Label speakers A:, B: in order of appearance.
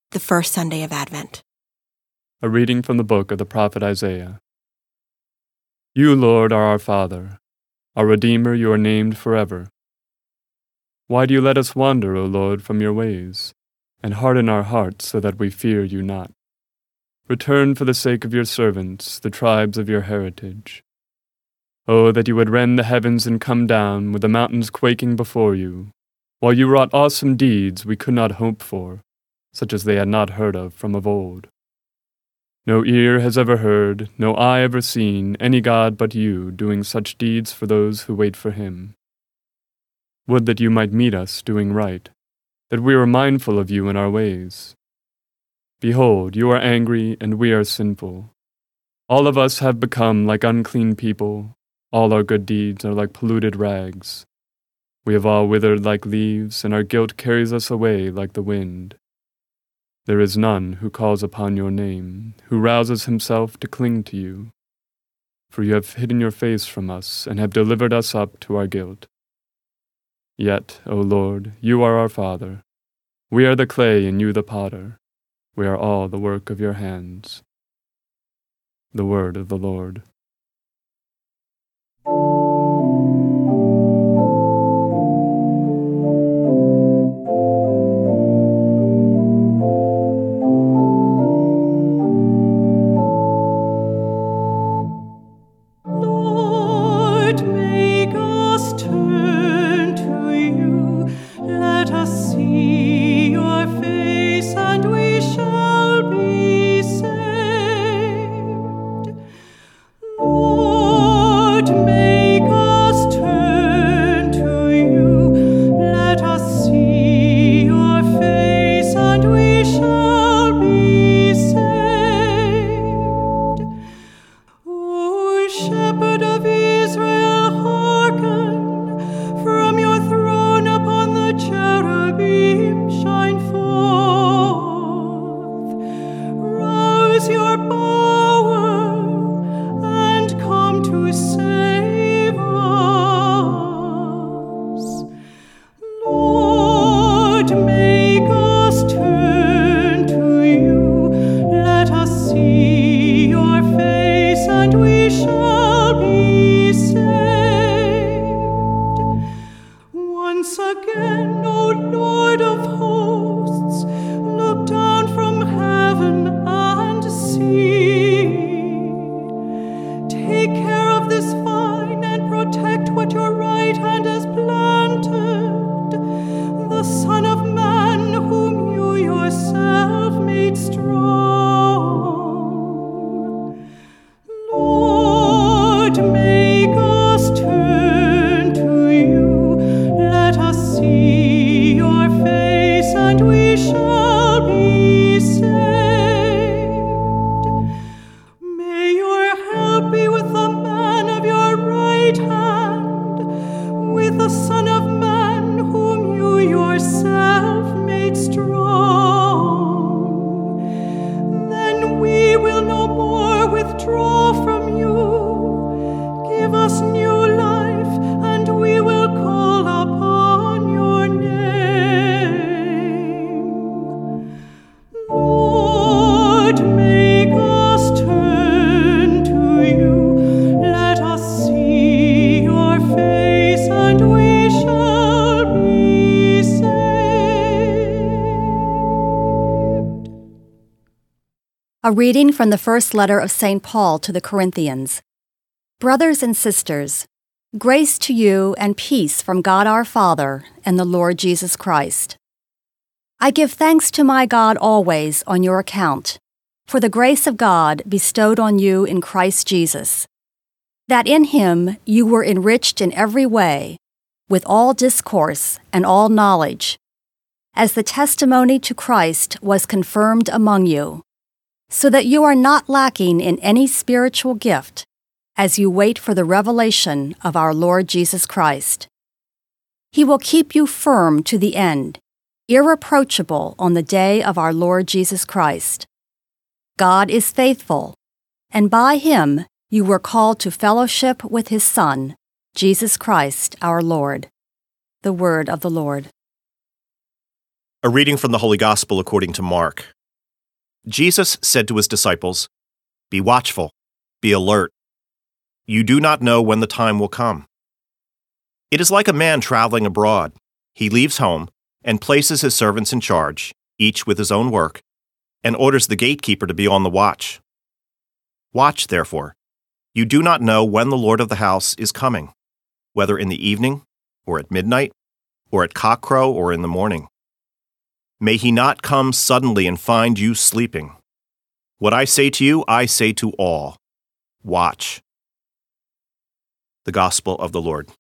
A: the first Sunday of Advent.
B: A reading from the book of the prophet Isaiah. You, Lord, are our Father. Our Redeemer, you are named forever. Why do you let us wander, O Lord, from your ways, and harden our hearts so that we fear you not? Return for the sake of your servants, the tribes of your heritage. Oh, that you would rend the heavens and come down, with the mountains quaking before you, while you wrought awesome deeds we could not hope for, such as they had not heard of from of old. No ear has ever heard, no eye ever seen, any God but you doing such deeds for those who wait for him. Would that you might meet us doing right, that we were mindful of you in our ways. Behold, you are angry, and we are sinful. All of us have become like unclean people, all our good deeds are like polluted rags. We have all withered like leaves, and our guilt carries us away like the wind. There is none who calls upon your name, who rouses himself to cling to you. For you have hidden your face from us, and have delivered us up to our guilt. Yet, O Lord, you are our Father. We are the clay, and you the potter. We are all the work of your hands. The word of the Lord.
C: Shepherd of Israel, hearken, from your throne upon the cherubim shine forth. Rouse your power and come to save us. Lord, make us turn to you. Let us see your face, and we shall be saved. Once again, O Lord of hosts, look down from heaven and see. Take care of this vine and protect what your right hand has planted, the Son of Man whom you yourself made strong. Lord, make us turn to you. Let us see your face, and we shall be saved. May your help be with the man of your right hand, with the Son of Man whom you yourself made strong. Then we will no more withdraw from you. Give us new life, and we will call upon your name. Lord, make us turn to you. Let us see your face, and we shall be saved.
D: A reading from the first letter of St. Paul to the Corinthians. Brothers and sisters, grace to you and peace from God our Father and the Lord Jesus Christ. I give thanks to my God always on your account, for the grace of God bestowed on you in Christ Jesus, that in him you were enriched in every way, with all discourse and all knowledge, as the testimony to Christ was confirmed among you, so that you are not lacking in any spiritual gift as you wait for the revelation of our Lord Jesus Christ. He will keep you firm to the end, irreproachable on the day of our Lord Jesus Christ. God is faithful, and by him you were called to fellowship with his Son, Jesus Christ our Lord. The word of the Lord.
E: A reading from the Holy Gospel according to Mark.
A: Jesus said to his disciples, "Be watchful, be alert. You do not know when the time will come." It is like a man traveling abroad. He leaves home and places his servants in charge, each with his own work, and orders the gatekeeper to be on the watch. Watch, therefore. You do not know when the Lord of the house is coming, whether in the evening, or at midnight, or at cockcrow, or in the morning. May he not come suddenly and find you sleeping. What I say to you, I say to all. Watch. The Gospel of the Lord.